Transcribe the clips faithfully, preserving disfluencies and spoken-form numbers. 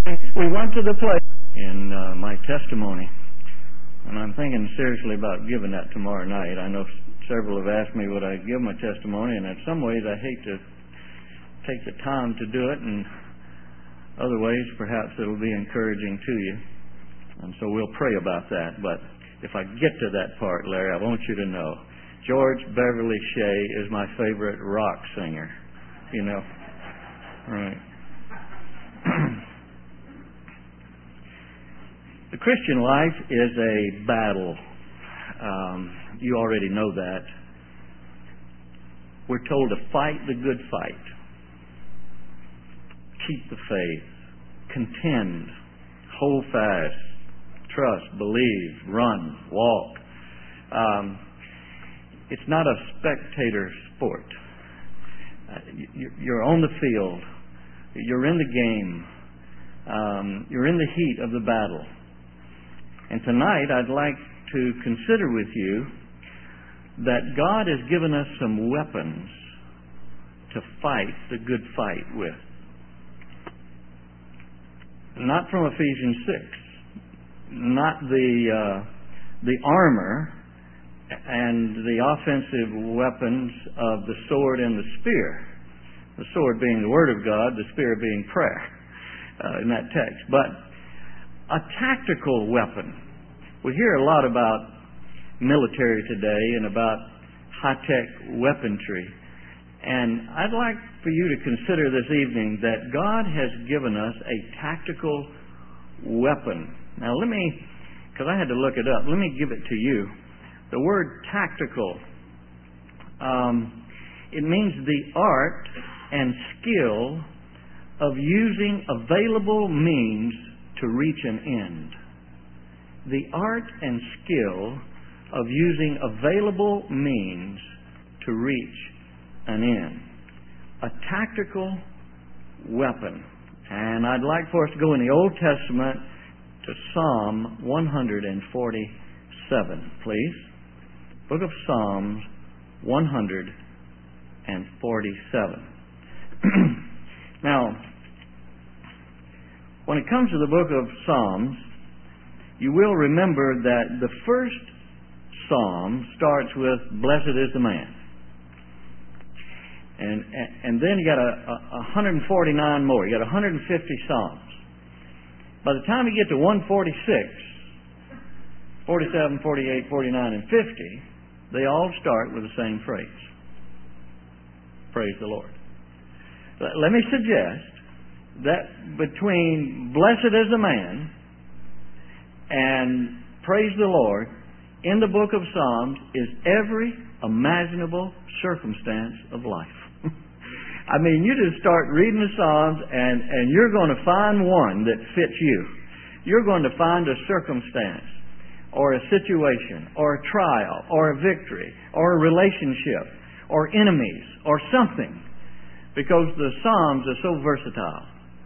We went to the place in uh, my testimony, and I'm thinking seriously about giving that tomorrow night. I know several have asked me would I give my testimony, and in some ways I hate to take the time to do it, and other ways perhaps it'll be encouraging to you. And so we'll pray about that. But if I get to that part, Larry, I want you to know George Beverly Shea is my favorite rock singer. You know, right? The Christian life is a battle. Um, you already know that. We're told to fight the good fight. Keep the faith. Contend. Hold fast. Trust. Believe. Run. Walk. Um, it's not a spectator sport. Uh, you're on the field. You're in the game. Um, you're in the heat of the battle. And tonight I'd like to consider with you that God has given us some weapons to fight the good fight with. Not from Ephesians six. Not the uh, the armor and the offensive weapons of the sword and the spear. The sword being the Word of God, the spear being prayer uh, in that text. But a tactical weapon. We hear a lot about military today and about high-tech weaponry. And I'd like for you to consider this evening that God has given us a tactical weapon. Now let me, because I had to look it up, let me give it to you. The word tactical, um, it means the art and skill of using available means to reach an end. The art and skill of using available means to reach an end. A tactical weapon. And I'd like for us to go in the Old Testament to Psalm one forty-seven, please. Book of Psalms one forty-seven. Now, when it comes to the book of Psalms, you will remember that the first psalm starts with, "Blessed is the man." And, and, and then you got a, a, one hundred forty-nine more. You got one hundred fifty psalms. By the time you get to one forty-six, forty-seven, forty-eight, forty-nine, and fifty, they all start with the same phrase. Praise the Lord. Let me suggest that between "Blessed is the man" and "Praise the Lord" in the book of Psalms is every imaginable circumstance of life. I mean, you just start reading the Psalms and, and you're going to find one that fits you. You're going to find a circumstance or a situation or a trial or a victory or a relationship or enemies or something, because the Psalms are so versatile.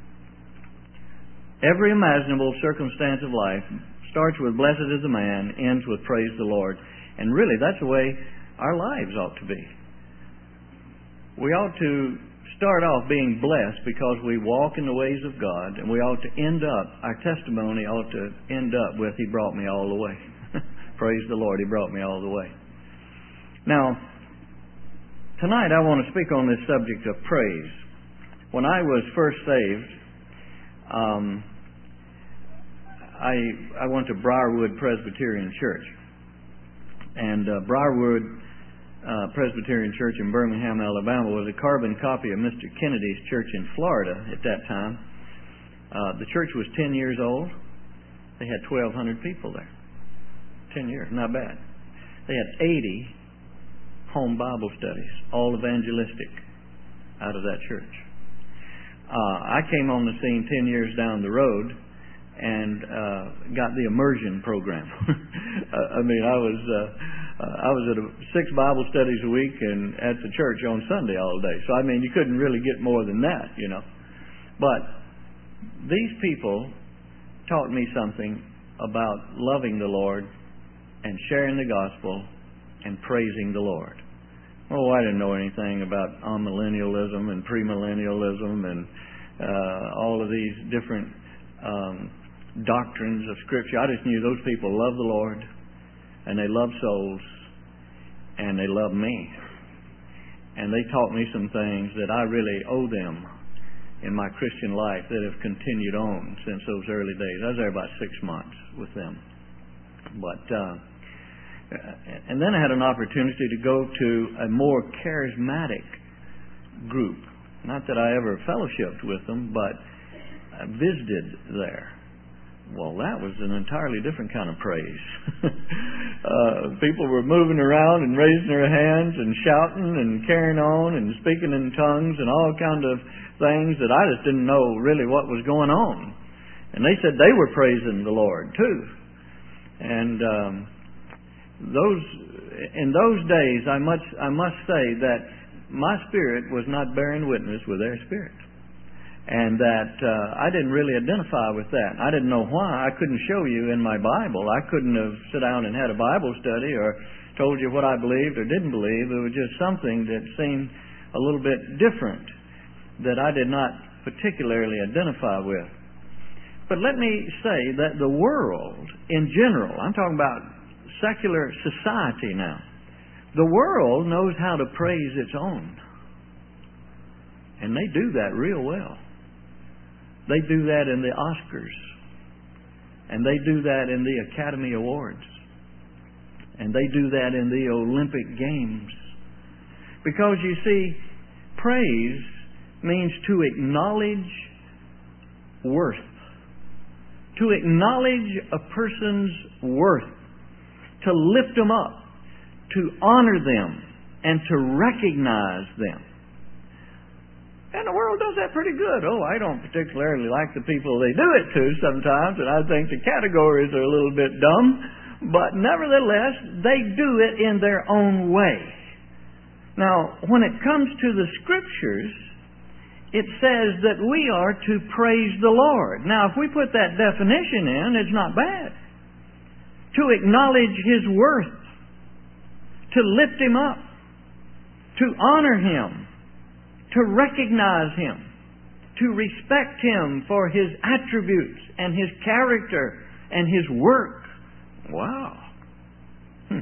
Every imaginable circumstance of life starts with "Blessed is the man," ends with "Praise the Lord." And really, that's the way our lives ought to be. We ought to start off being blessed because we walk in the ways of God, and we ought to end up, our testimony ought to end up with, "He brought me all the way." Praise the Lord, He brought me all the way. Now, tonight I want to speak on this subject of praise. When I was first saved, um, I I went to Briarwood Presbyterian Church. And uh, Briarwood uh, Presbyterian Church in Birmingham, Alabama was a carbon copy of Mister Kennedy's church in Florida at that time. Uh, the church was ten years old. They had twelve hundred people there. ten years, not bad. They had eighty home Bible studies, all evangelistic, out of that church. Uh, I came on the scene ten years down the road and uh, got the immersion program. I mean, I was uh, uh, I was at a, six Bible studies a week and at the church on Sunday all day. So I mean, you couldn't really get more than that, you know. But these people taught me something about loving the Lord and sharing the gospel and praising the Lord. Oh, I didn't know anything about amillennialism and premillennialism and uh, all of these different um, doctrines of Scripture. I just knew those people love the Lord, and they love souls, and they love me. And they taught me some things that I really owe them in my Christian life that have continued on since those early days. I was there about six months with them. But, uh, and then I had an opportunity to go to a more charismatic group. Not that I ever fellowshiped with them, but I visited there. Well, that was an entirely different kind of praise. uh, people were moving around and raising their hands and shouting and carrying on and speaking in tongues and all kinds of things that I just didn't know really what was going on. And they said they were praising the Lord too. And um, those in those days, I must I must say that my spirit was not bearing witness with their spirit. And that uh, I didn't really identify with that. I didn't know why. I couldn't show you in my Bible. I couldn't have sat down and had a Bible study or told you what I believed or didn't believe. It was just something that seemed a little bit different that I did not particularly identify with. But let me say that the world in general, I'm talking about secular society now, the world knows how to praise its own. And they do that real well. They do that in the Oscars. And they do that in the Academy Awards. And they do that in the Olympic Games. Because you see, praise means to acknowledge worth. To acknowledge a person's worth. To lift them up. To honor them and to recognize them. And the world does that pretty good. Oh, I don't particularly like the people they do it to sometimes, and I think the categories are a little bit dumb, but nevertheless, they do it in their own way. Now, when it comes to the Scriptures, it says that we are to praise the Lord. Now, if we put that definition in, it's not bad. To acknowledge His worth. To lift Him up, to honor Him, to recognize Him, to respect Him for His attributes and His character and His work. Wow. Hmm.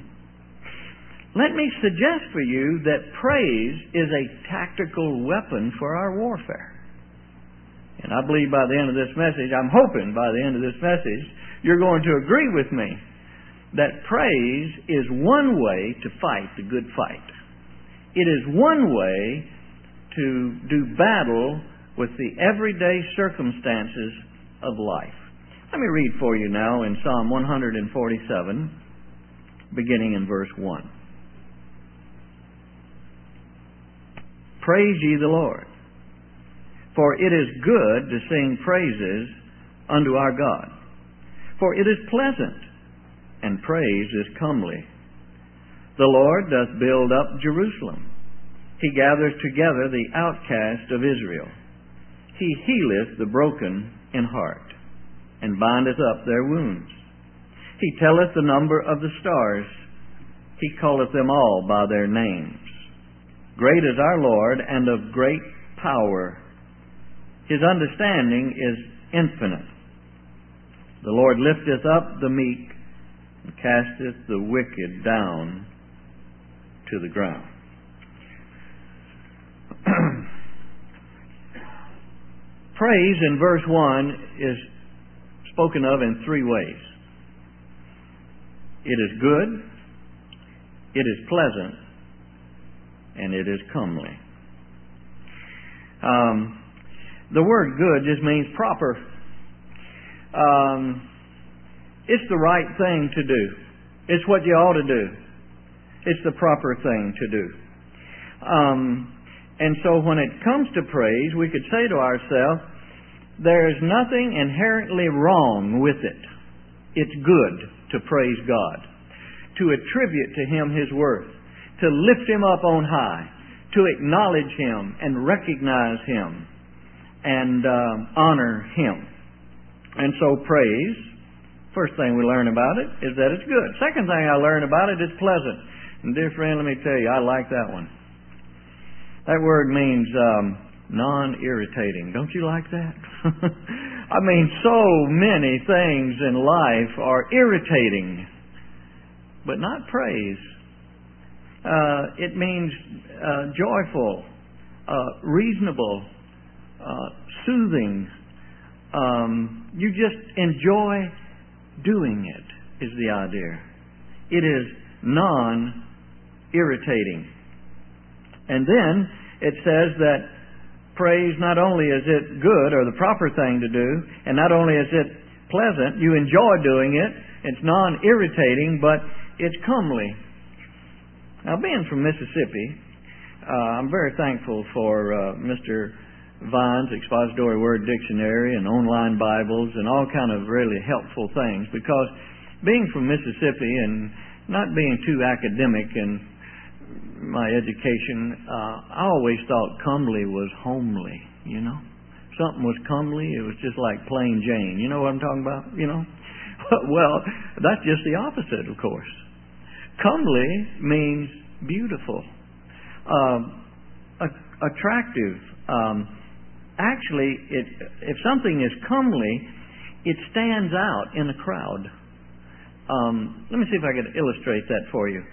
Let me suggest for you that praise is a tactical weapon for our warfare. And I believe by the end of this message, I'm hoping by the end of this message, you're going to agree with me that praise is one way to fight the good fight. It is one way to do battle with the everyday circumstances of life. Let me read for you now in Psalm one forty-seven, beginning in verse one. Praise ye the Lord, for it is good to sing praises unto our God. For it is pleasant, and praise is comely. The Lord doth build up Jerusalem. He gathers together the outcast of Israel. He healeth the broken in heart, and bindeth up their wounds. He telleth the number of the stars. He calleth them all by their names. Great is our Lord, and of great power. His understanding is infinite. The Lord lifteth up the meek, and casteth the wicked down to the ground. Praise in verse one is spoken of in three ways. It is good, it is pleasant, and it is comely. Um, the word good just means proper. Um, it's the right thing to do. It's what you ought to do. It's the proper thing to do. Um, and so when it comes to praise, we could say to ourselves, there's nothing inherently wrong with it. It's good to praise God, to attribute to Him His worth, to lift Him up on high, to acknowledge Him and recognize Him and uh, honor Him. And so praise, first thing we learn about it is that it's good. Second thing I learn about it is pleasant. And dear friend, let me tell you, I like that one. That word means um, non-irritating. Don't you like that? I mean, so many things in life are irritating, but not praise. Uh, it means uh, joyful, uh, reasonable, uh, soothing. Um, you just enjoy doing it, is the idea. It is non-irritating. And then it says that praise, not only is it good or the proper thing to do, and not only is it pleasant, you enjoy doing it, it's non-irritating, but it's comely. Now, being from Mississippi, uh, I'm very thankful for uh, Mister Vine's Expository Word Dictionary and online Bibles and all kind of really helpful things, because being from Mississippi and not being too academic in my education, uh, I always thought comely was homely, you know. Something was comely, it was just like plain Jane. You know what I'm talking about, you know? Well, that's just the opposite, of course. Comely means beautiful, um, attractive. Um, actually, it, if something is comely, it stands out in a crowd. Um, let me see if I can illustrate that for you.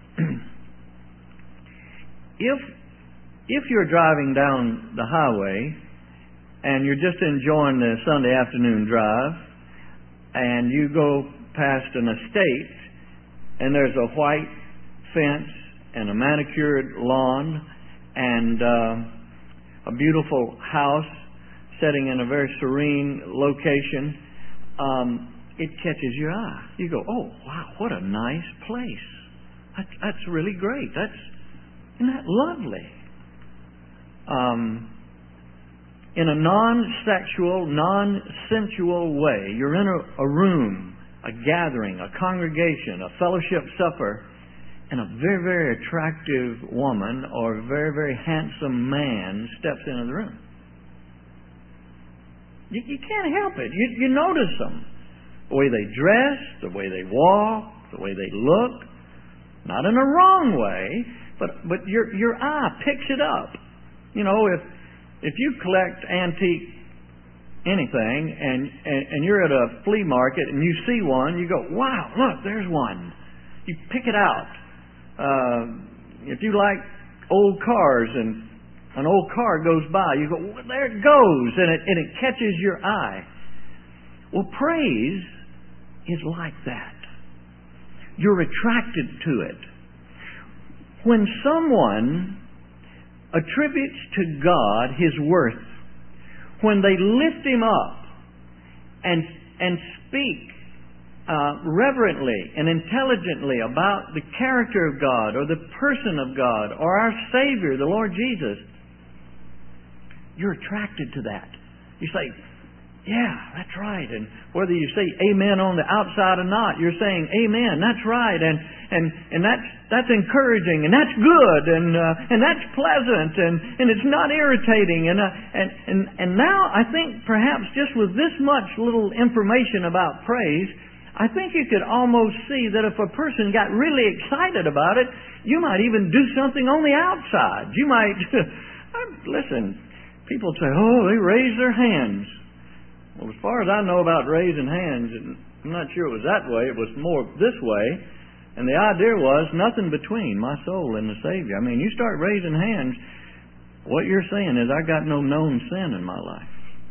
if if you're driving down the highway and you're just enjoying the Sunday afternoon drive, and you go past an estate, and there's a white fence and a manicured lawn and uh, a beautiful house setting in a very serene location, um, it catches your eye. You go, oh, wow, what a nice place. That, that's really great. That's, isn't that lovely? Um, in a non-sexual, non-sensual way, you're in a, a room, a gathering, a congregation, a fellowship supper, and a very, very attractive woman or a very, very handsome man steps into the room. You, you can't help it. You, you notice them. The way they dress, the way they walk, the way they look. Not in a wrong way, but, but your, your eye picks it up. You know, if, if you collect antique anything and, and, and you're at a flea market and you see one, you go, wow, look, there's one. You pick it out. Uh, if you like old cars and an old car goes by, you go, well, there it goes, and it, and it catches your eye. Well, praise is like that. You're attracted to it. When someone attributes to God His worth, when they lift Him up and, and speak Uh, reverently and intelligently about the character of God or the person of God or our Savior, the Lord Jesus, you're attracted to that. You say, yeah, that's right. And whether you say amen on the outside or not, you're saying amen, that's right. And and, and that's that's encouraging and that's good and uh, and that's pleasant and, and it's not irritating. And, uh, and, and, and now I think perhaps just with this much little information about praise, I think you could almost see that if a person got really excited about it, you might even do something on the outside. You might, listen, people say, oh, they raise their hands. Well, as far as I know about raising hands, I'm not sure it was that way. It was more this way. And the idea was nothing between my soul and the Savior. I mean, you start raising hands, what you're saying is, I got no known sin in my life.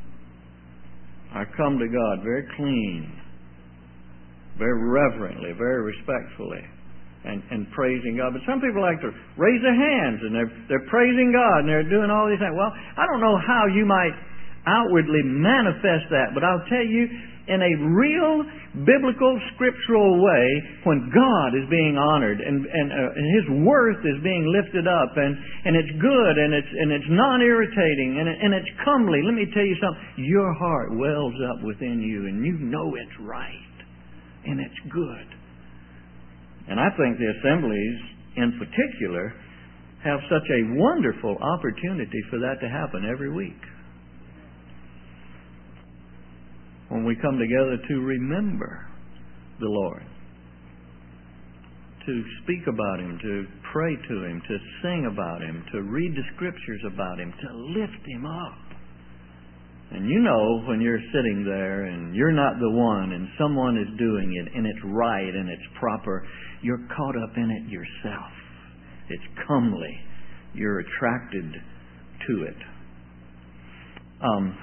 I come to God very clean, very reverently, very respectfully, and, and praising God. But some people like to raise their hands and they're, they're praising God and they're doing all these things. Well, I don't know how you might outwardly manifest that, but I'll tell you, in a real biblical, scriptural way, when God is being honored and, and, uh, and His worth is being lifted up and, and it's good and it's, and it's non-irritating and, it, and it's comely, let me tell you something, your heart wells up within you and you know it's right. And it's good. And I think the assemblies in particular have such a wonderful opportunity for that to happen every week. When we come together to remember the Lord, to speak about Him, to pray to Him, to sing about Him, to read the Scriptures about Him, to lift Him up. And you know when you're sitting there and you're not the one and someone is doing it and it's right and it's proper, you're caught up in it yourself. It's comely. You're attracted to it. Um,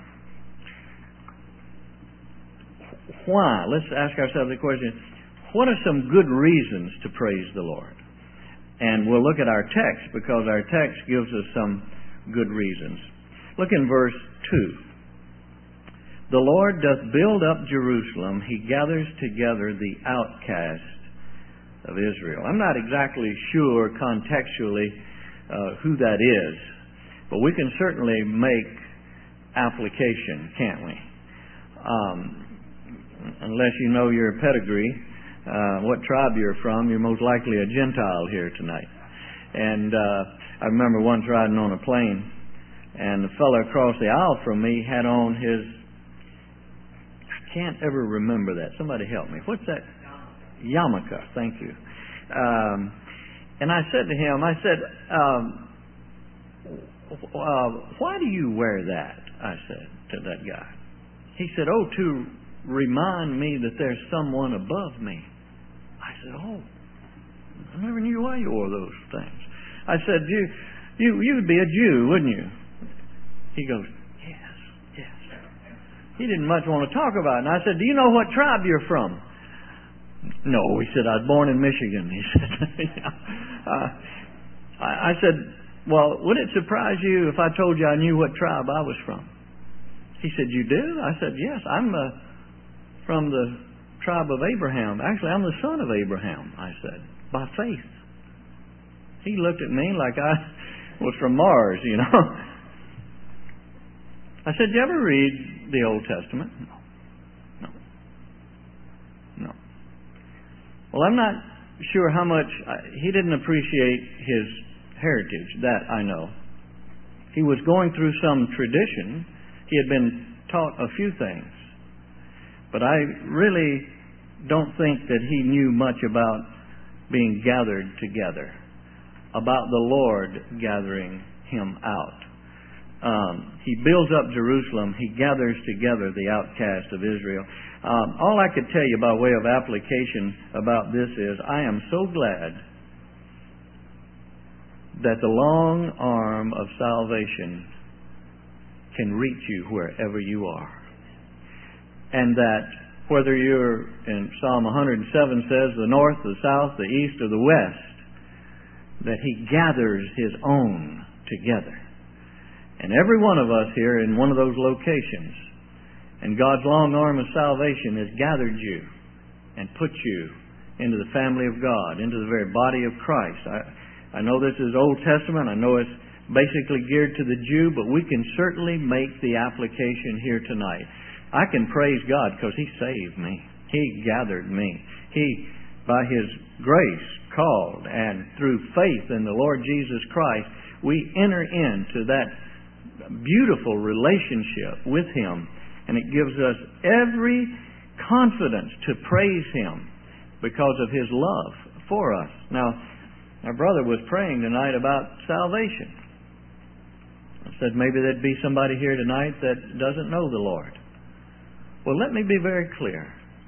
why? Let's ask ourselves the question, what are some good reasons to praise the Lord? And we'll look at our text because our text gives us some good reasons. Look in verse two. The Lord doth build up Jerusalem. He gathers together the outcast of Israel. I'm not exactly sure contextually uh, who that is, but we can certainly make application, can't we? Um, unless you know your pedigree, uh, what tribe you're from, you're most likely a Gentile here tonight. And uh, I remember once riding on a plane, and the fellow across the aisle from me had on his, I can't ever remember that. Somebody help me. What's that? Yarmulke. Thank you. Um, and I said to him, I said, um, uh, why do you wear that? I said to that guy. He said, oh, to remind me that there's someone above me. I said, oh, I never knew why you wore those things. I said, you, you, you'd be a Jew, wouldn't you? He goes, yes, yes. He didn't much want to talk about it. And I said, do you know what tribe you're from? No, he said, I was born in Michigan. He said, yeah. uh, I, I said, well, would it surprise you if I told you I knew what tribe I was from? He said, you do? I said, yes, I'm uh, from the tribe of Abraham. Actually, I'm the son of Abraham, I said, by faith. He looked at me like I was from Mars, you know. I said, did you ever read the Old Testament? No. No. No. Well, I'm not sure how much, I, he didn't appreciate his heritage, that I know. He was going through some tradition. He had been taught a few things. But I really don't think that he knew much about being gathered together, about the Lord gathering him out. Um, he builds up Jerusalem. He gathers together the outcast of Israel. Um, all I could tell you by way of application about this is I am so glad that the long arm of salvation can reach you wherever you are. And that whether you're, in Psalm one hundred seven says, the north, the south, the east, or the west, that He gathers His own together. And every one of us here in one of those locations, and God's long arm of salvation has gathered you and put you into the family of God, into the very body of Christ. I, I know this is Old Testament. I know it's basically geared to the Jew, but we can certainly make the application here tonight. I can praise God because He saved me. He gathered me. He, by His grace, called, and through faith in the Lord Jesus Christ, we enter into that beautiful relationship with Him, and it gives us every confidence to praise Him because of His love for us. Now, our brother was praying tonight about salvation. I said maybe there'd be somebody here tonight that doesn't know the Lord. Well, let me be very clear.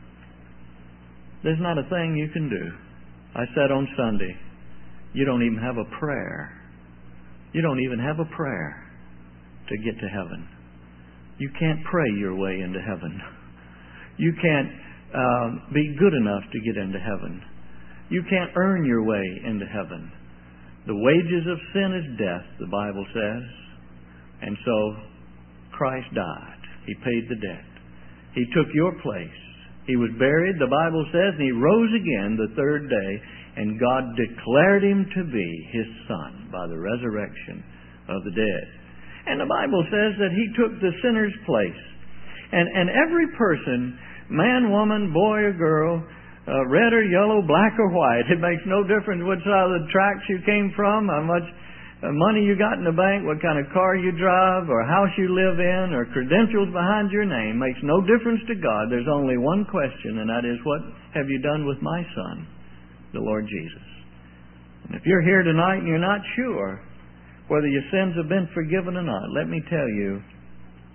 There's not a thing you can do. I said on Sunday, you don't even have a prayer. You don't even have a prayer to get to heaven. You can't pray your way into heaven. You can't uh, be good enough to get into heaven. You can't earn your way into heaven. The wages of sin is death, the Bible says. And so Christ died. He paid the debt. He took your place. He was buried, the Bible says, and He rose again the third day, and God declared Him to be His Son by the resurrection of the dead. And the Bible says that He took the sinner's place. And, and every person, man, woman, boy or girl, uh, red or yellow, black or white, it makes no difference which side of the tracks you came from, how much money you got in the bank, what kind of car you drive, or house you live in, or credentials behind your name, makes no difference to God. There's only one question, and that is, what have you done with my Son, the Lord Jesus? And if you're here tonight and you're not sure whether your sins have been forgiven or not, let me tell you,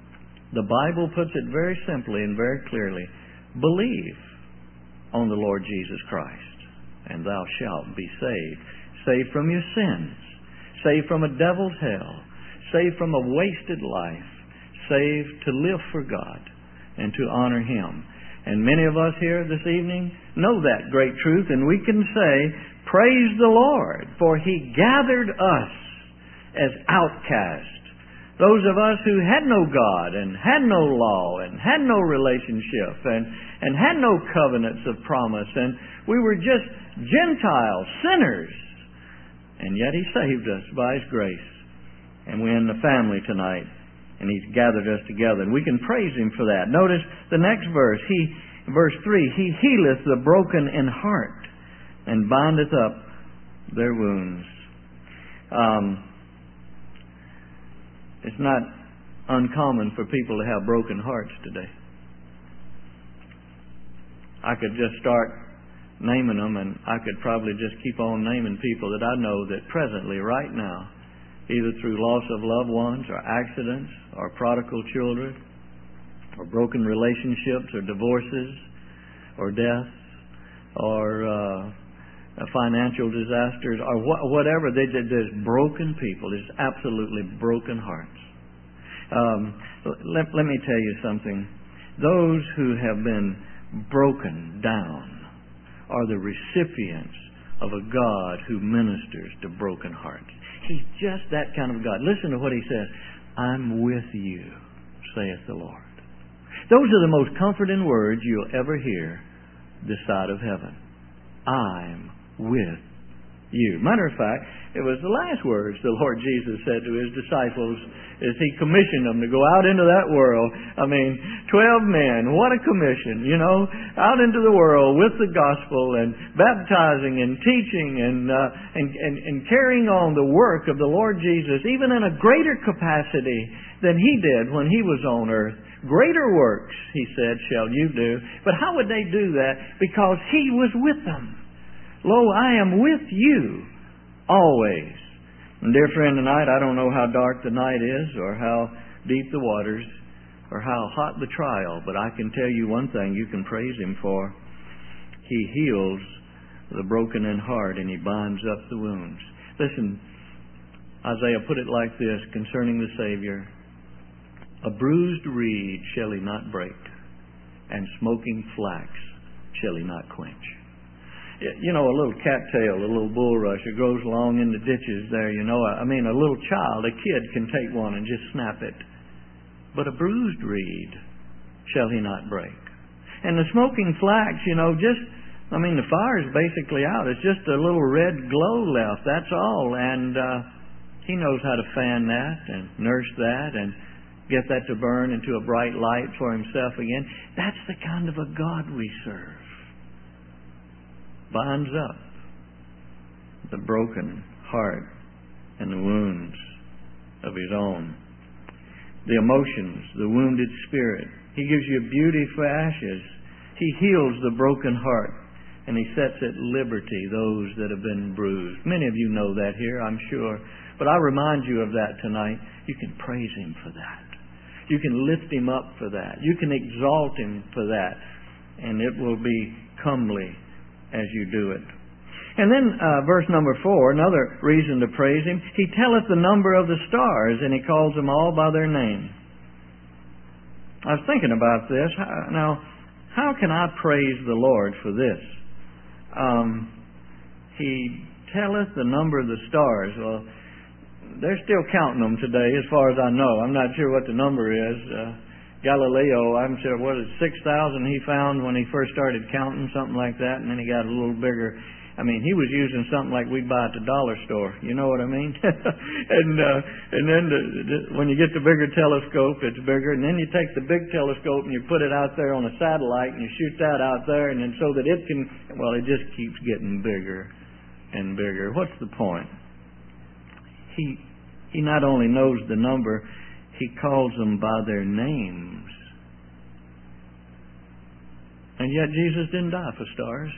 The Bible puts it very simply and very clearly. Believe on the Lord Jesus Christ, and thou shalt be saved. Saved from your sins. Saved from a devil's hell. Saved from a wasted life. Saved to live for God and to honor Him. And many of us here this evening know that great truth, and we can say, praise the Lord, for He gathered us as outcasts. Those of us who had no God and had no law and had no relationship and, and had no covenants of promise, and we were just Gentiles, sinners. And yet He saved us by His grace. And we're in the family tonight, and He's gathered us together. And we can praise Him for that. Notice the next verse. He, verse three, He healeth the broken in heart and bindeth up their wounds. Um... It's not uncommon for people to have broken hearts today. I could just start naming them, and I could probably just keep on naming people that I know that presently, right now, either through loss of loved ones or accidents or prodigal children or broken relationships or divorces or death or uh, financial disasters or wh- whatever. They, there's broken people. There's absolutely broken hearts. Um, let, let me tell you something. Those who have been broken down are the recipients of a God who ministers to broken hearts. He's just that kind of God. Listen to what He says. I'm with you, saith the Lord. Those are the most comforting words you'll ever hear this side of heaven. I'm with you. Matter of fact, it was the last words the Lord Jesus said to His disciples as He commissioned them to go out into that world. I mean, twelve men, what a commission, you know, out into the world with the gospel and baptizing and teaching and, uh, and, and, and carrying on the work of the Lord Jesus, even in a greater capacity than He did when He was on earth. Greater works, He said, shall you do. But how would they do that? Because He was with them. Lo, I am with you always. And dear friend, tonight, I don't know how dark the night is or how deep the waters or how hot the trial, but I can tell you one thing you can praise Him for. He heals the broken in heart and He binds up the wounds. Listen, Isaiah put it like this concerning the Savior. A bruised reed shall He not break, and smoking flax shall He not quench. You know, a little cattail, a little bulrush, it grows along in the ditches there, you know. I mean, a little child, a kid can take one and just snap it. But a bruised reed shall He not break. And the smoking flax, you know, just, I mean, the fire is basically out. It's just a little red glow left, that's all. And uh, He knows how to fan that and nurse that and get that to burn into a bright light for Himself again. That's the kind of a God we serve. Binds up the broken heart and the wounds of His own. The emotions, the wounded spirit. He gives you beauty for ashes. He heals the broken heart, and He sets at liberty those that have been bruised. Many of you know that here, I'm sure. But I remind you of that tonight. You can praise Him for that. You can lift Him up for that. You can exalt Him for that. And it will be comely as you do it. And then uh, verse number four, another reason to praise Him. He telleth the number of the stars, and He calls them all by their name. I was thinking about this. Now, how can I praise the Lord for this? Um, he telleth the number of the stars. Well, they're still counting them today as far as I know. I'm not sure what the number is. Uh, Galileo, I'm sure, what is it, six thousand he found when he first started counting, something like that, and then he got a little bigger. I mean, he was using something like we buy at the dollar store. You know what I mean? and uh, and then the, the, when you get the bigger telescope, it's bigger. And then you take the big telescope and you put it out there on a satellite and you shoot that out there, and then so that it can, well, it just keeps getting bigger and bigger. What's the point? He he not only knows the number, He calls them by their names. And yet Jesus didn't die for stars.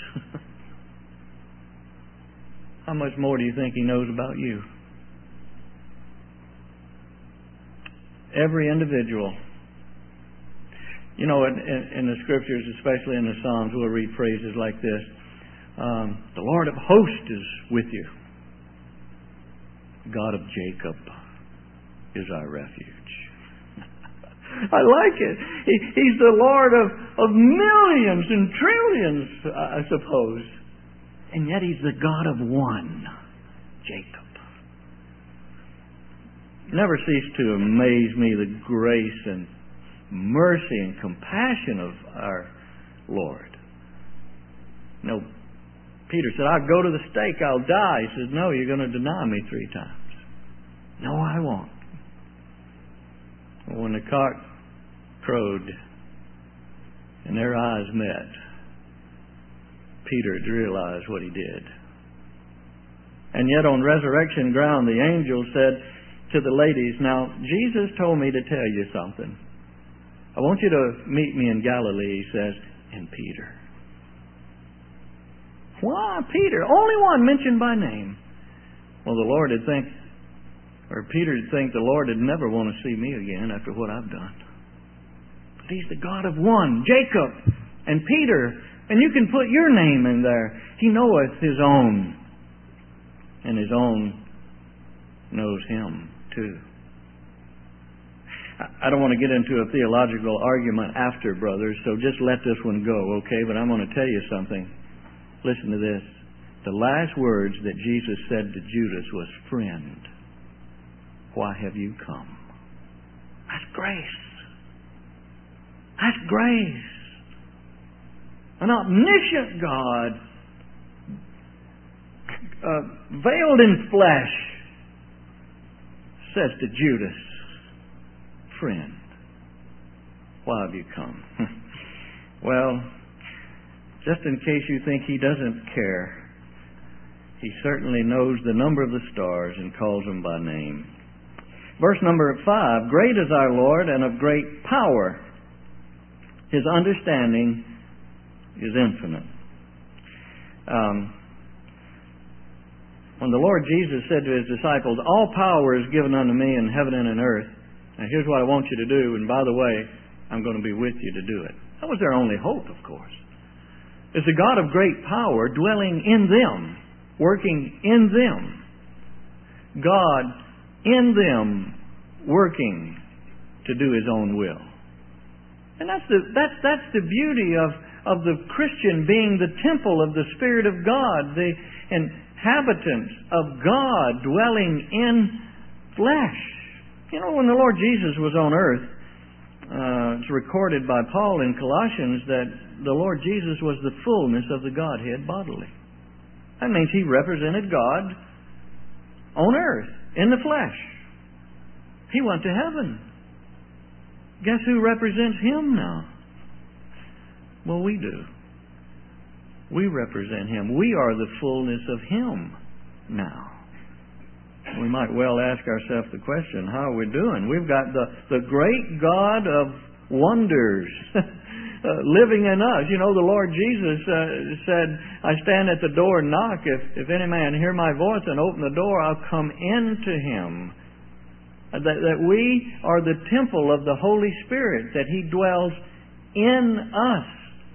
How much more do you think He knows about you? Every individual You know, in, in, in the Scriptures, especially in the Psalms, we'll read phrases like this. Um, the Lord of hosts is with you. God of Jacob is our refuge. I like it. He, he's the Lord of, of millions and trillions, I suppose. And yet He's the God of one, Jacob. Never cease to amaze me the grace and mercy and compassion of our Lord. You know, Peter said, I'll go to the stake, I'll die. He says, no, you're going to deny me three times. No, I won't. When the cock crowed and their eyes met, Peter had realized what he did. And yet on resurrection ground, the angel said to the ladies, now, Jesus told me to tell you something. I want you to meet me in Galilee, he says, and Peter. Why, Peter? Only one mentioned by name. Well, the Lord would think, or Peter would think the Lord would never want to see me again after what I've done. But He's the God of one, Jacob and Peter. And you can put your name in there. He knoweth His own. And His own knows Him too. I don't want to get into a theological argument after, brothers, so just let this one go, okay? But I'm going to tell you something. Listen to this. The last words that Jesus said to Judas was, friend, why have you come? That's grace. That's grace. An omniscient God, uh, veiled in flesh, says to Judas, friend, why have you come? Well, just in case you think He doesn't care, He certainly knows the number of the stars and calls them by name. Verse number five, great is our Lord and of great power. His understanding is infinite. Um, when the Lord Jesus said to His disciples, all power is given unto me in heaven and in earth. Now here's what I want you to do, and by the way, I'm going to be with you to do it. That was their only hope, of course. It's a God of great power dwelling in them, working in them. God in them working to do His own will. And that's the, that's, that's the beauty of, of the Christian being the temple of the Spirit of God, the inhabitants of God dwelling in flesh. You know, when the Lord Jesus was on earth, uh, it's recorded by Paul in Colossians that the Lord Jesus was the fullness of the Godhead bodily. That means He represented God on earth, in the flesh. He went to heaven. Guess who represents Him now? Well, we do. We represent Him. We are the fullness of Him now. We might well ask ourselves the question, how are we doing? We've got the, the great God of wonders uh, living in us. You know, the Lord Jesus uh, said, I stand at the door and knock. If, if any man hear my voice and open the door, I'll come into him. That, that we are the temple of the Holy Spirit, that He dwells in us.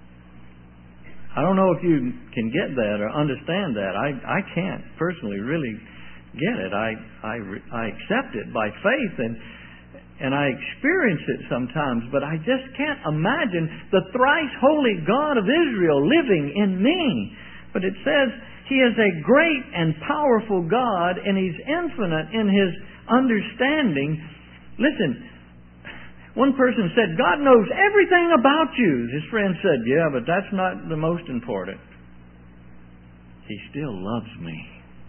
I don't know if you can get that or understand that. I, I can't personally really get it. I, I, I accept it by faith and and I experience it sometimes, but I just can't imagine the thrice holy God of Israel living in me. But it says He is a great and powerful God, and He's infinite in His understanding. Listen, one person said, God knows everything about you. His friend said, yeah, but that's not the most important. He still loves me.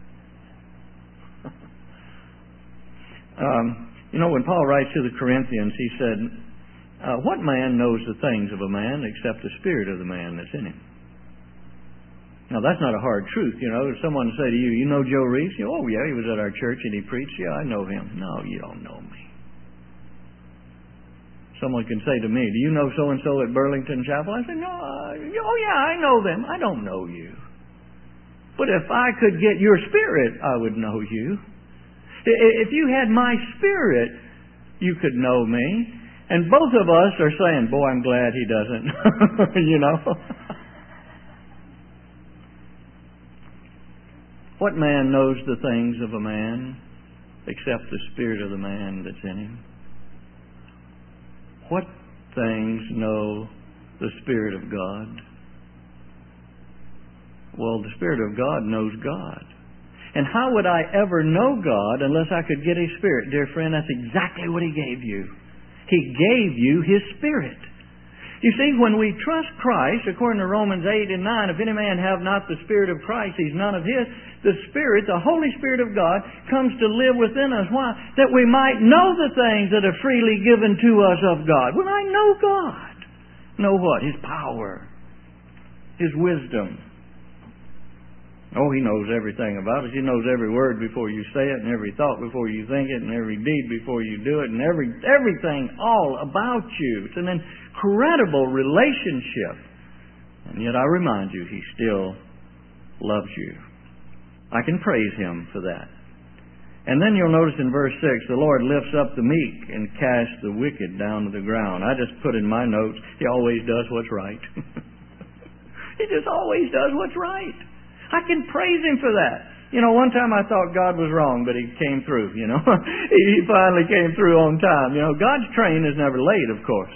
um, you know, when Paul writes to the Corinthians, he said, uh, what man knows the things of a man except the spirit of the man that's in him? Now, that's not a hard truth, you know. If someone say to you, you know Joe Reeves? You know, oh, yeah, he was at our church and he preached. Yeah, I know him. No, you don't know me. Someone can say to me, do you know so-and-so at Burlington Chapel? I say, no, uh, oh, yeah, I know them. I don't know you. But if I could get your spirit, I would know you. If you had my spirit, you could know me. And both of us are saying, boy, I'm glad he doesn't. You know? What man knows the things of a man except the spirit of the man that's in him? What things know the Spirit of God? Well, the Spirit of God knows God. And how would I ever know God unless I could get His Spirit? Dear friend, that's exactly what He gave you. He gave you His Spirit. You see, when we trust Christ, according to Romans eight and nine, if any man have not the Spirit of Christ, he's none of His. The Spirit, the Holy Spirit of God, comes to live within us. Why? That we might know the things that are freely given to us of God. We might know God. Know what? His power. His wisdom. Oh, He knows everything about us. He knows every word before you say it, and every thought before you think it, and every deed before you do it, and every everything all about you. It's an incredible relationship. And yet I remind you, He still loves you. I can praise Him for that. And then you'll notice in verse six, the Lord lifts up the meek and casts the wicked down to the ground. I just put in my notes, He always does what's right. He just always does what's right. I can praise Him for that. You know, one time I thought God was wrong, but He came through, you know. He finally came through on time. You know, God's train is never late, of course.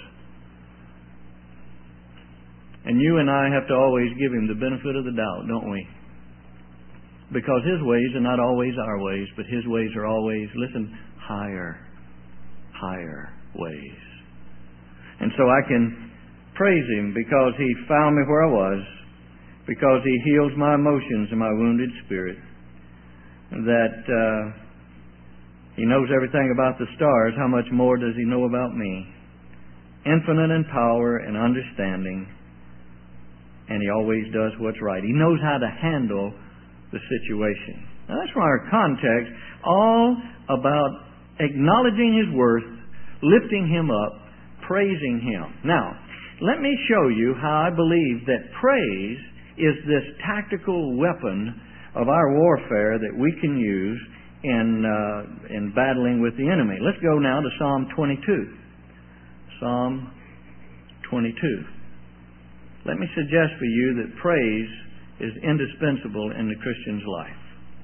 And you and I have to always give Him the benefit of the doubt, don't we? Because His ways are not always our ways, but His ways are always, listen, higher, higher ways. And so I can praise Him because He found me where I was, because He heals my emotions and my wounded spirit, that uh, He knows everything about the stars. How much more does He know about me? Infinite in power and understanding, and He always does what's right. He knows how to handle the situation. Now that's from our context, all about acknowledging His worth, lifting Him up, praising Him. Now, let me show you how I believe that praise is this tactical weapon of our warfare that we can use in uh, in battling with the enemy. Let's go now to Psalm twenty-two. Psalm twenty-two. Let me suggest for you that praise is indispensable in the Christian's life.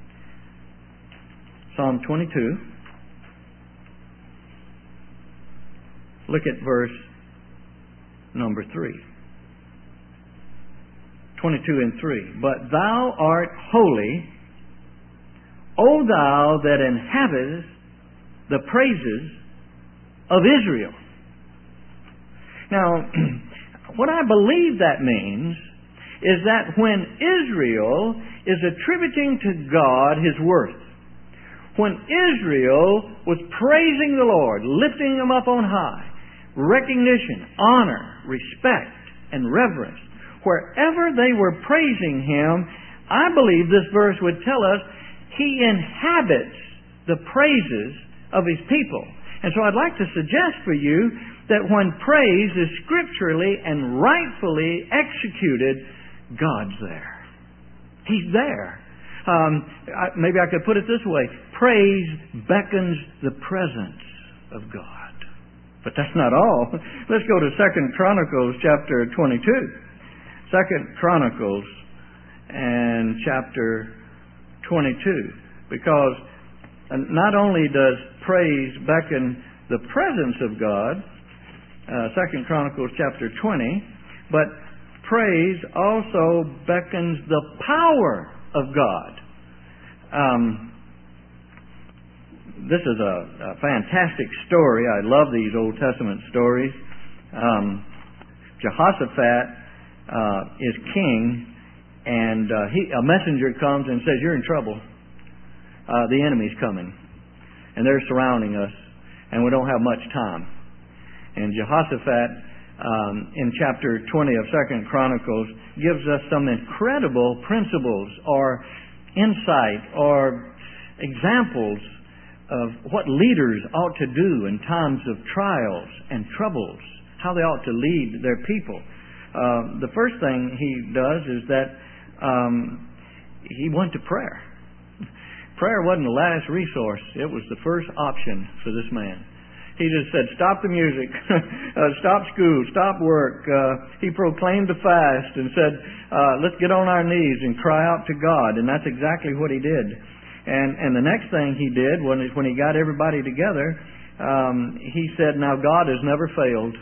Psalm twenty-two. Look at verse number three. twenty-two and three. But thou art holy, O thou that inhabitest the praises of Israel. Now, what I believe that means is that when Israel is attributing to God His worth, when Israel was praising the Lord, lifting Him up on high, recognition, honor, respect, and reverence, wherever they were praising Him, I believe this verse would tell us He inhabits the praises of His people. And so I'd like to suggest for you that when praise is scripturally and rightfully executed, God's there. He's there. Um, I, maybe I could put it this way. Praise beckons the presence of God. But that's not all. Let's go to Second Chronicles chapter twenty-two. Second Chronicles and chapter twenty-two, because not only does praise beckon the presence of God, uh, Second Chronicles chapter twenty, but praise also beckons the power of God. Um, this is a, a fantastic story. I love these Old Testament stories. Um, Jehoshaphat Uh, is king, and uh, he, a messenger comes and says, "You're in trouble. Uh, the enemy's coming, and they're surrounding us, and we don't have much time." And Jehoshaphat, um, in chapter twenty of Second Chronicles, gives us some incredible principles or insight or examples of what leaders ought to do in times of trials and troubles, how they ought to lead their people. Uh, the first thing he does is that um, he went to prayer. Prayer wasn't the last resource. It was the first option for this man. He just said, stop the music, uh, stop school, stop work. Uh, he proclaimed a fast and said, uh, let's get on our knees and cry out to God. And that's exactly what he did. And and the next thing he did when, when he got everybody together, um, he said, now God has never failed.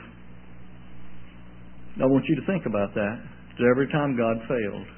I want you to think about that. Is there every time God failed?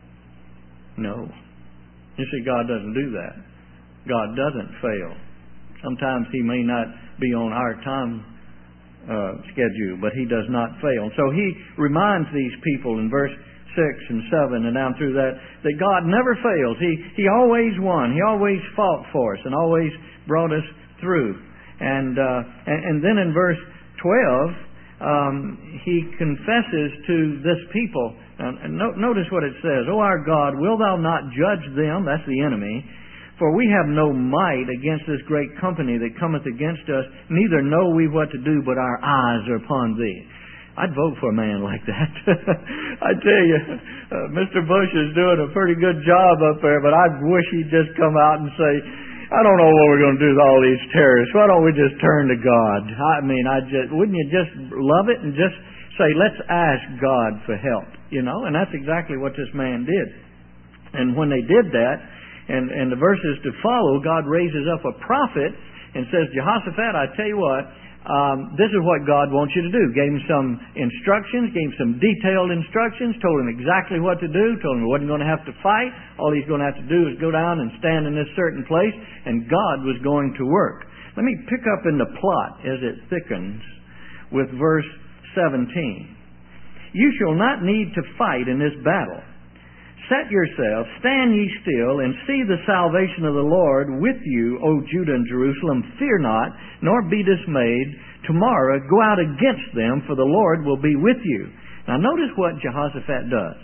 No. You see, God doesn't do that. God doesn't fail. Sometimes He may not be on our time uh, schedule, but He does not fail. So He reminds these people in verse six and seven and down through that, that God never fails. He He always won. He always fought for us and always brought us through. And uh, and, and then in verse twelve, um, He confesses to this people. And no, notice what it says. O our God, wilt Thou not judge them? That's the enemy. For we have no might against this great company that cometh against us, neither know we what to do, but our eyes are upon Thee. I'd vote for a man like that. I tell you, uh, Mister Bush is doing a pretty good job up there, but I wish he'd just come out and say, I don't know what we're going to do with all these terrorists. Why don't we just turn to God? I mean, I just wouldn't you just love it and just say, let's ask God for help, you know? And that's exactly what this man did. And when they did that, And, and the verses to follow, God raises up a prophet and says, Jehoshaphat, I tell you what, um, this is what God wants you to do. Gave him some instructions, gave him some detailed instructions, told him exactly what to do, told him he wasn't going to have to fight. All he's going to have to do is go down and stand in this certain place, and God was going to work. Let me pick up in the plot as it thickens with verse seventeen. You shall not need to fight in this battle. Set yourselves, stand ye still, and see the salvation of the Lord with you, O Judah and Jerusalem. Fear not, nor be dismayed. Tomorrow go out against them, for the Lord will be with you. Now notice what Jehoshaphat does.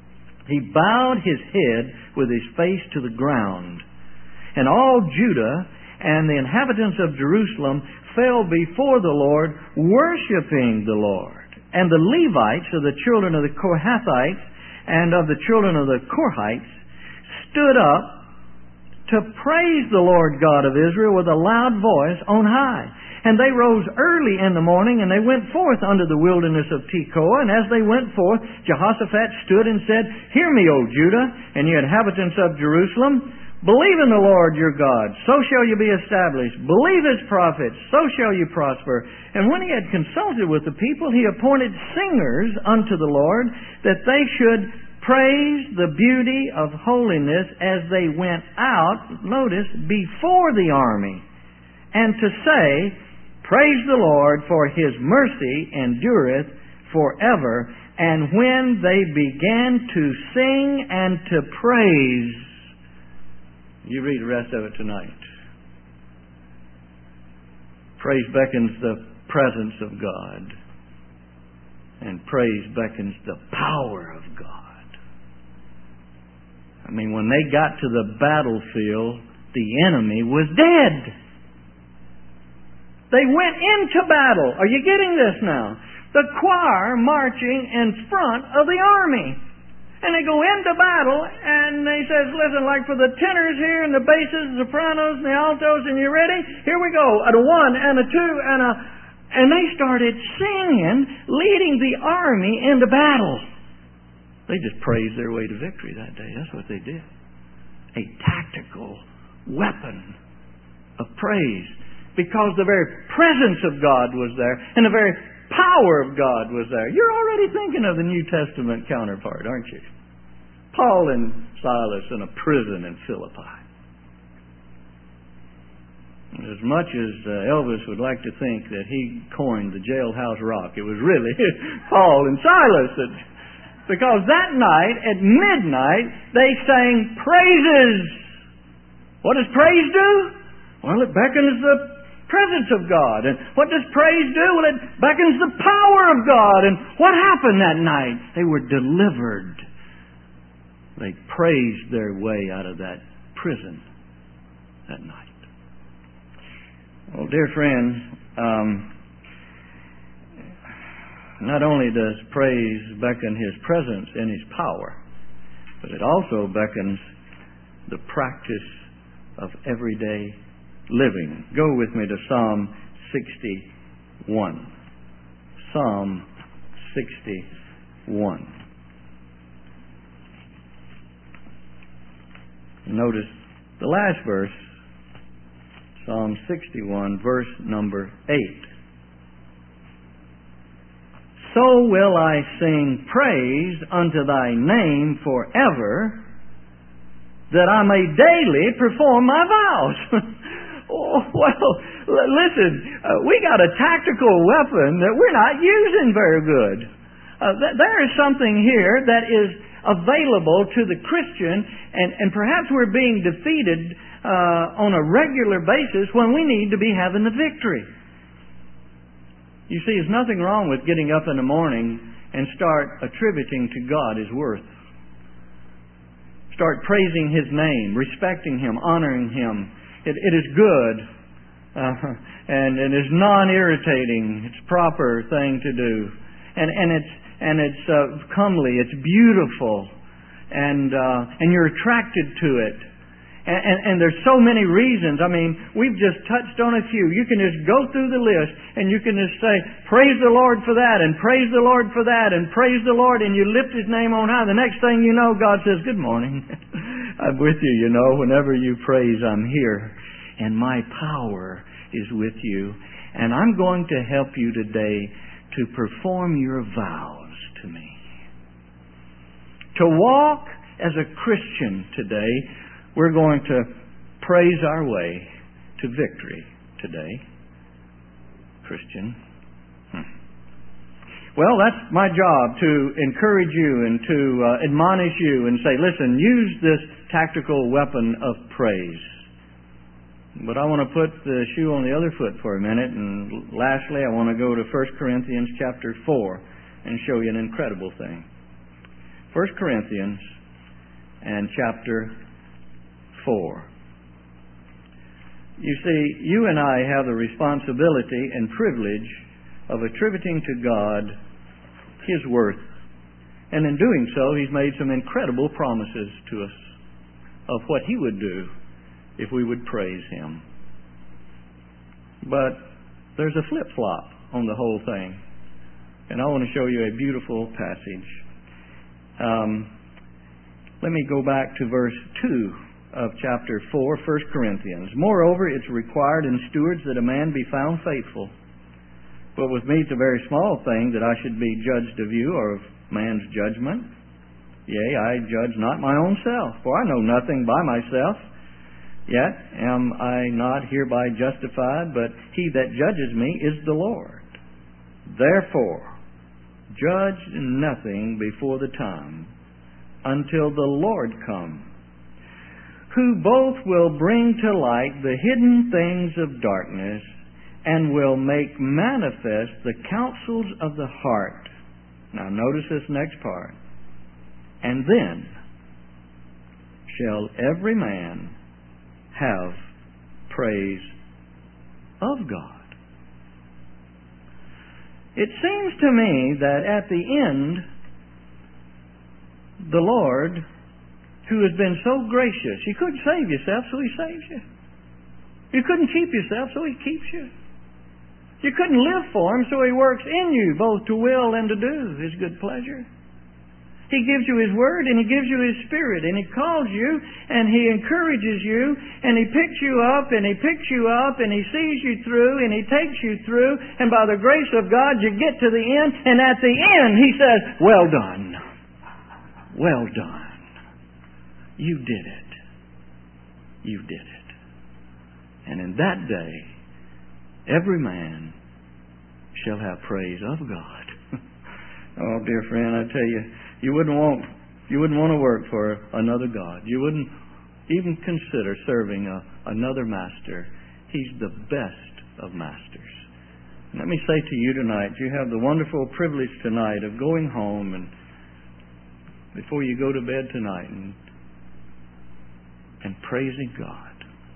He bowed his head with his face to the ground. And all Judah and the inhabitants of Jerusalem fell before the Lord, worshiping the Lord. And the Levites, of the children of the Kohathites, and of the children of the Korhites, stood up to praise the Lord God of Israel with a loud voice on high. And they rose early in the morning, and they went forth unto the wilderness of Tekoa. And as they went forth, Jehoshaphat stood and said, Hear me, O Judah, and ye inhabitants of Jerusalem. Believe in the Lord your God, so shall you be established. Believe His prophets, so shall you prosper. And when he had consulted with the people, he appointed singers unto the Lord, that they should praise the beauty of holiness as they went out, notice, before the army. And to say, Praise the Lord, for His mercy endureth forever. And when they began to sing and to praise, you read the rest of it tonight. Praise beckons the presence of God, and praise beckons the power of God. I mean, when they got to the battlefield, the enemy was dead. They went into battle. Are you getting this now? The choir marching in front of the army. And they go into battle, and they says, listen, like for the tenors here, and the basses, the sopranos, and the altos, and you ready? Here we go. At a one, and a two, and a... And they started singing, leading the army into battle. They just praised their way to victory that day. That's what they did. A tactical weapon of praise. Because the very presence of God was there, and the very power of God was there. You're already thinking of the New Testament counterpart, aren't you? Paul and Silas in a prison in Philippi. As much as uh, Elvis would like to think that he coined the jailhouse rock, it was really Paul and Silas. That, because that night, at midnight, they sang praises. What does praise do? Well, it beckons the presence of God. And what does praise do? Well, it beckons the power of God. And what happened that night? They were delivered. They praised their way out of that prison that night. Well, dear friends, um, not only does praise beckon His presence and His power, but it also beckons the practice of everyday living. Go with me to Psalm sixty-one. Psalm sixty-one. Notice the last verse, Psalm sixty-one, verse number eight. So will I sing praise unto thy name forever, that I may daily perform my vows. Oh, well, l- listen, uh, we got a tactical weapon that we're not using very good. Uh, th- there is something here that is available to the Christian, and, and perhaps we're being defeated uh, on a regular basis when we need to be having the victory. You see, there's nothing wrong with getting up in the morning and start attributing to God His worth. Start praising His name, respecting Him, honoring Him. It, it is good, uh, and it is non-irritating. It's a proper thing to do, and and it's and it's uh, comely. It's beautiful, and uh, and you're attracted to it. And, and, and there's so many reasons. I mean, we've just touched on a few. You can just go through the list and you can just say, praise the Lord for that, and praise the Lord for that, and praise the Lord, and you lift His name on high. The next thing you know, God says, good morning. I'm with you, you know. Whenever you praise, I'm here. And my power is with you. And I'm going to help you today to perform your vows to me. To walk as a Christian today, we're going to praise our way to victory today. Christian. Hmm. Well, that's my job, to encourage you and to uh, admonish you and say, listen, use this tactical weapon of praise. But I want to put the shoe on the other foot for a minute, and lastly, I want to go to First Corinthians chapter four and show you an incredible thing. First Corinthians and chapter four. You see, you and I have the responsibility and privilege of attributing to God His worth. And in doing so, He's made some incredible promises to us of what He would do if we would praise Him. But there's a flip-flop on the whole thing. And I want to show you a beautiful passage. Um, let me go back to verse two of chapter four, First Corinthians. Moreover, it's required in stewards that a man be found faithful. But with me it's a very small thing that I should be judged of you or of man's judgment. Yea, I judge not my own self, for I know nothing by myself. Yet am I not hereby justified, but he that judges me is the Lord. Therefore, judge nothing before the time, until the Lord come, who both will bring to light the hidden things of darkness and will make manifest the counsels of the heart. Now notice this next part. And then shall every man have praise of God. It seems to me that at the end, the Lord, who has been so gracious, you couldn't save yourself, so He saves you. You couldn't keep yourself, so He keeps you. You couldn't live for Him, so He works in you, both to will and to do His good pleasure. He gives you His Word, and He gives you His Spirit, and He calls you, and He encourages you, and He picks you up, and He picks you up, and He sees you through, and He takes you through, and by the grace of God, you get to the end, and at the end, He says, well done. Well done. You did it. You did it. And in that day, every man shall have praise of God. Oh, dear friend, I tell you, you wouldn't want you wouldn't want to work for another God. You wouldn't even consider serving a, another master. He's the best of masters. And let me say to you tonight, you have the wonderful privilege tonight of going home and before you go to bed tonight and and praising God.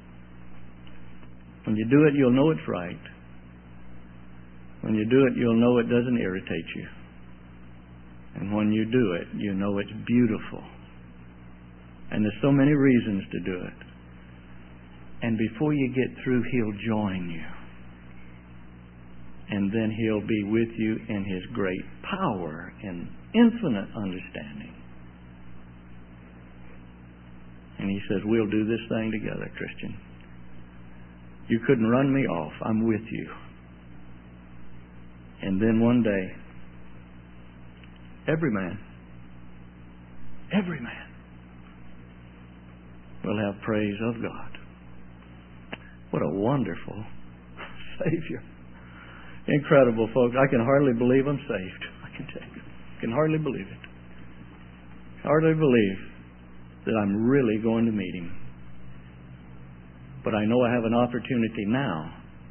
When you do it, you'll know it's right. When you do it, you'll know it doesn't irritate you. And when you do it, you know it's beautiful. And there's so many reasons to do it. And before you get through, He'll join you. And then He'll be with you in His great power and infinite understanding. And He says, we'll do this thing together, Christian. You couldn't run me off. I'm with you. And then one day, every man, every man will have praise of God. What a wonderful Savior. Incredible, folks. I can hardly believe I'm saved. I can tell you. I can hardly believe it. Hardly believe that I'm really going to meet Him. But I know I have an opportunity now,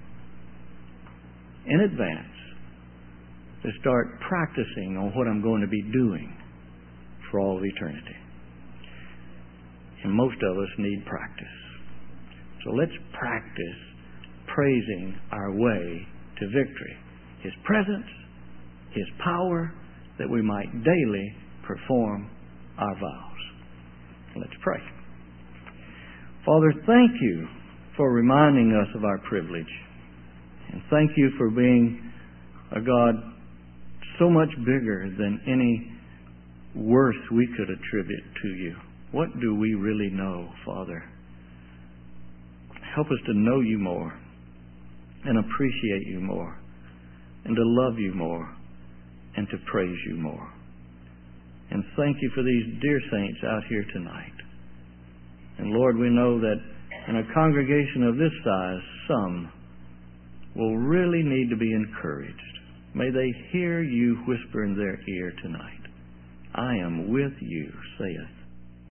in advance, to start practicing on what I'm going to be doing for all of eternity. And most of us need practice. So let's practice praising our way to victory. His presence, His power, that we might daily perform our vows. Let's pray. Father, thank You for reminding us of our privilege. And thank You for being a God so much bigger than any worth we could attribute to You. What do we really know, Father? Help us to know You more and appreciate You more and to love You more and to praise You more. And thank You for these dear saints out here tonight. And Lord, we know that in a congregation of this size, some will really need to be encouraged. May they hear You whisper in their ear tonight, I am with you, saith